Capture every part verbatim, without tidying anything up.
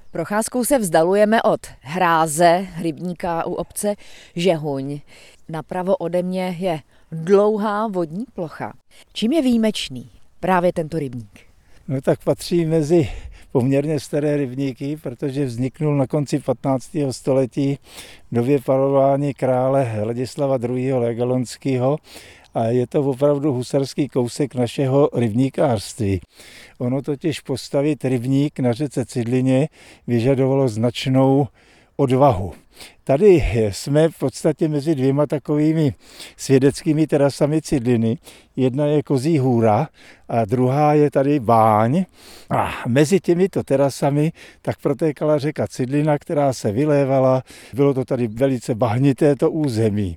Procházkou se vzdalujeme od hráze, rybníka u obce Žehuň. Napravo ode mě je dlouhá vodní plocha. Čím je výjimečný právě tento rybník? No tak patří mezi poměrně staré rybníky, protože vzniknul na konci patnáctého století v době panování krále Ladislava druhého. Légalonského a je to opravdu husarský kousek našeho rybníkářství. Ono totiž postavit rybník na řece Cidlině vyžadovalo značnou odvahu. Tady jsme v podstatě mezi dvěma takovými svědeckými terasami Cidliny. Jedna je Kozí hůra a druhá je tady Báň. A mezi těmito terasami tak protékala řeka Cidlina, která se vylévala. Bylo to tady velice bahnité to území.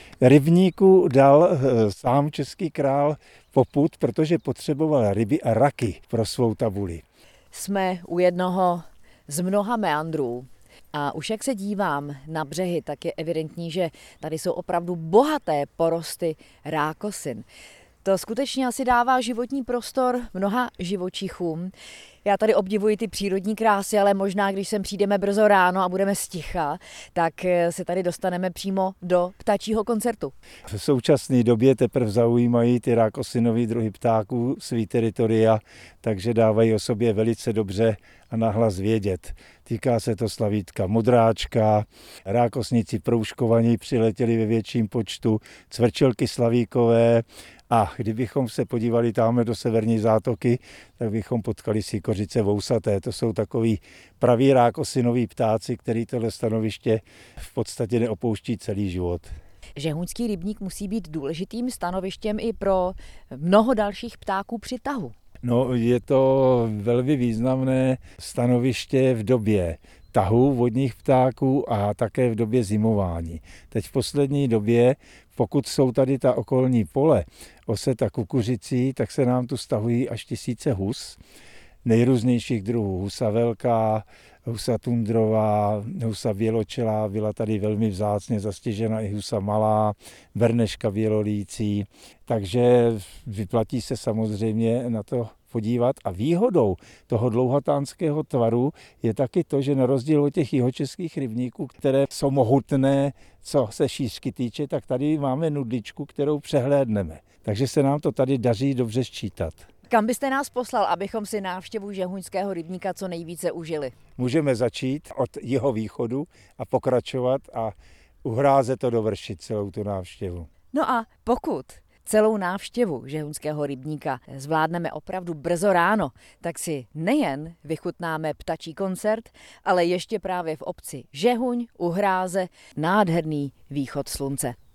Rybníku dal sám český král popud, protože potřeboval ryby a raky pro svou tabuli. Jsme u jednoho z mnoha meandrů. A už jak se dívám na břehy, tak je evidentní, že tady jsou opravdu bohaté porosty rákosin. To skutečně asi dává životní prostor mnoha živočichům. Já tady obdivuji ty přírodní krásy, ale možná, když sem přijdeme brzo ráno a budeme sticha, tak se tady dostaneme přímo do ptačího koncertu. V současné době teprve zaujímají ty rákosinové druhy ptáků svý teritoria, takže dávají o sobě velice dobře a nahlas vědět. Týká se to slavítka modráčka, rákosníci proužkovaní přiletěli ve větším počtu, cvrčelky slavíkové a kdybychom se podívali tamhle do severní zátoky, tak bychom potkali sýkořice vousaté. To jsou takový praví rákosinový ptáci, který tohle stanoviště v podstatě neopouští celý život. Žehuňský rybník musí být důležitým stanovištěm i pro mnoho dalších ptáků při tahu. No, je to velmi významné stanoviště v době tahu vodních ptáků a také v době zimování. Teď v poslední době, pokud jsou tady ta okolní pole oseta kukuřicí, tak se nám tu stahují až tisíce hus, nejrůznějších druhů. Husa velká, husa tundrová, husa běločelá, byla tady velmi vzácně zastěžena i husa malá, berneška bělolící, takže vyplatí se samozřejmě na to podívat. A výhodou toho dlouhatánského tvaru je taky to, že na rozdíl od těch jihočeských rybníků, které jsou mohutné, co se šířky týče, tak tady máme nudličku, kterou přehlédneme. Takže se nám to tady daří dobře sčítat. Kam byste nás poslal, abychom si návštěvu Žehuňského rybníka co nejvíce užili? Můžeme začít od jeho východu a pokračovat a u hráze to dovršit celou tu návštěvu. No a pokud celou návštěvu Žehuňského rybníka zvládneme opravdu brzo ráno, tak si nejen vychutnáme ptačí koncert, ale ještě právě v obci Žehuň u hráze nádherný východ slunce.